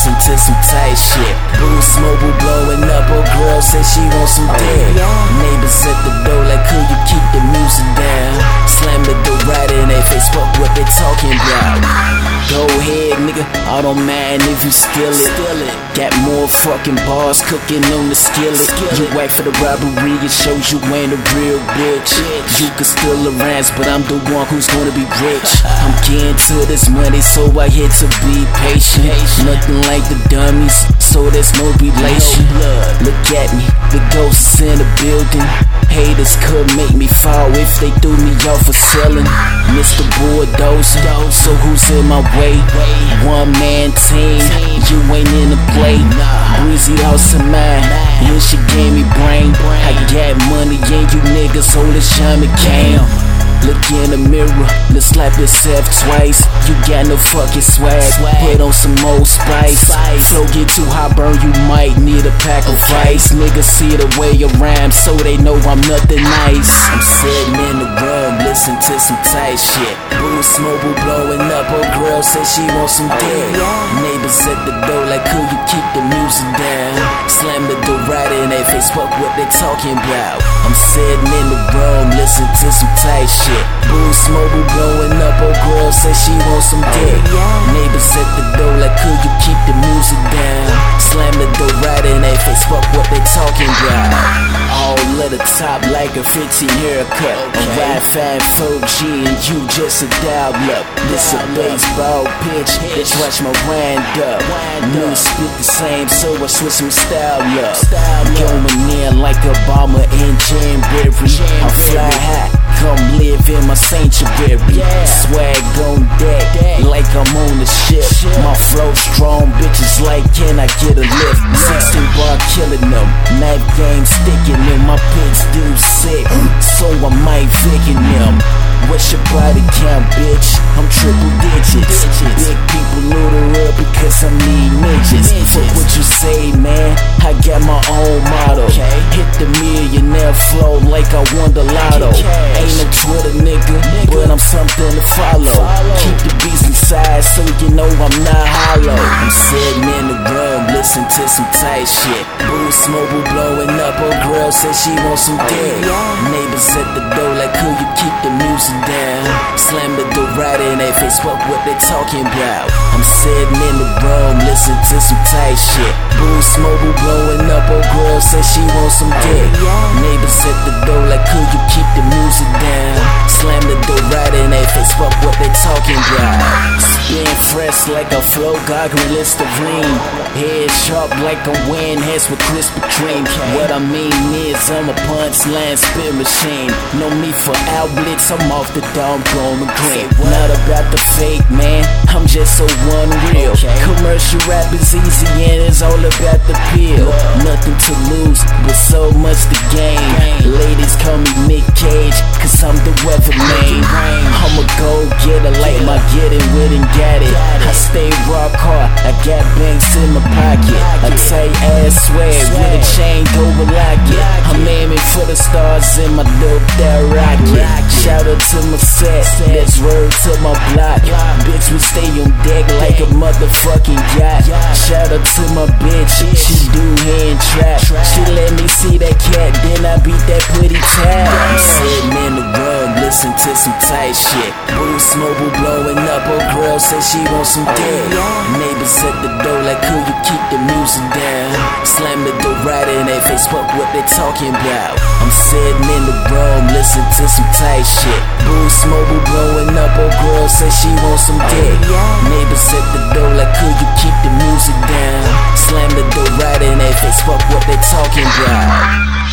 listen to some tight shit. Boost mobile blowing up, oh girl say she wants some dick. Neighbors at the door like, could you keep the music down? Slam the door right in their face, fuck what they talking about. Go ahead, nigga, I don't mind if you steal it. Got more fucking bars cooking on the skillet. You wait for the robbery, it shows you ain't a real bitch. You can steal the rants, but I'm the one who's gonna be rich. I'm getting to this money, so I had to be patient. Nothing like the dummies, so there's no relation. Look at me, the ghosts in the building. Haters could make me fall if they threw me off for selling. Mr. Bulldozer, so who's in my way? One man team, you ain't in the play. Breezy lost her mind, and she gave me brain. I got money and you niggas hold a shiny cam. Look in the mirror, let's slap yourself twice. You got no fucking swag, put on some old spice. Flow get too hot, burn, you might need a pack of ice. Niggas see the way you rhyme, so they know I'm nothing nice. I'm sitting in the room, listen to some tight shit. Boost mobile blowing up, oh girl say she wants some dick. Neighbors at the door like, could you keep the music down? Slam the door right in their face, fuck what they talking about. I'm sitting in the room, listen to some tight shit. Boost mobile blowing up, oh girl say she wants some dick. Neighbors at the door like, could you keep the music down? Slam the door right in their face, fuck what they talking about. All at the top like a 15 haircut. I'm Wi-Fi 4G and you just a dial up. This a baseball pitch, bitch watch my wind up. New spit the same, so I switch some style up. Going in like Obama and Jim Berry. I fly high, come live in my sanctuary. Swag on deck, like I'm on the ship. My flow strong, bitches like, can I get a lift? 16 bar killing them, knife game sticking in. My pits do sick, so I might vicking them. What's your body count, bitch? I'm triple digits. Big people load her up because I need midgets. Fuck what you say, man, I got my own motto. Hit the millionaire flow like I won the lotto. Ain't no Twitter nigga, but I'm something to follow. Keep the beats inside so you know I'm not hollow. I'm sitting in the room, listen to some tight shit. Boost mobile blowing up, oh girl says she wants some dick. Neighbors at the door like, could you keep the music down? Slam the door right in their face, fuck what they talking about. I'm sitting in the room, listen to some tight shit. Boost mobile blowing up, oh girl says she wants some dick. Neighbors at the door like, could you keep the music down? Slam the door right in their face, fuck what they talking about. Spin fresh like a flow goggle Listerine. Head sharp like I'm wearing heads with Krispy Kreme. What I mean is I'm a punchline spin machine. No need for outlets, I'm off the doggone green. Not about the fake, man, I'm just so unreal. Commercial rap is easy and it's all about the pill. Nothing to lose, but so much to gain. Ladies call me Nick Cage, cause I'm the weatherman. I'm a go-getter like my get it with and got it. I stay rock hard, I got banks in my pocket. A tight ass swag with a chain over locket. I'm aiming for the stars in my dope that rocket. Shout out to my set, that's word to my block. Bitch, we stay on deck like a motherfucking yacht. Shout out to my bitch, she do hand trap. She let me see that cat, then I beat that pretty tap. I'm sitting in the room, listen to some tight shit. Boost mobile blowing up, oh girl say she wants some dick. Neighbors at the door like, could you keep the music down? Slam the door right in their face, fuck what they talking about. I'm sitting in the room, listen to some tight shit. Boost mobile blowing up, oh girl say she wants some dick. Neighbors at the door like, could you keep the music down? Slam the door right in their face, fuck what they talking about.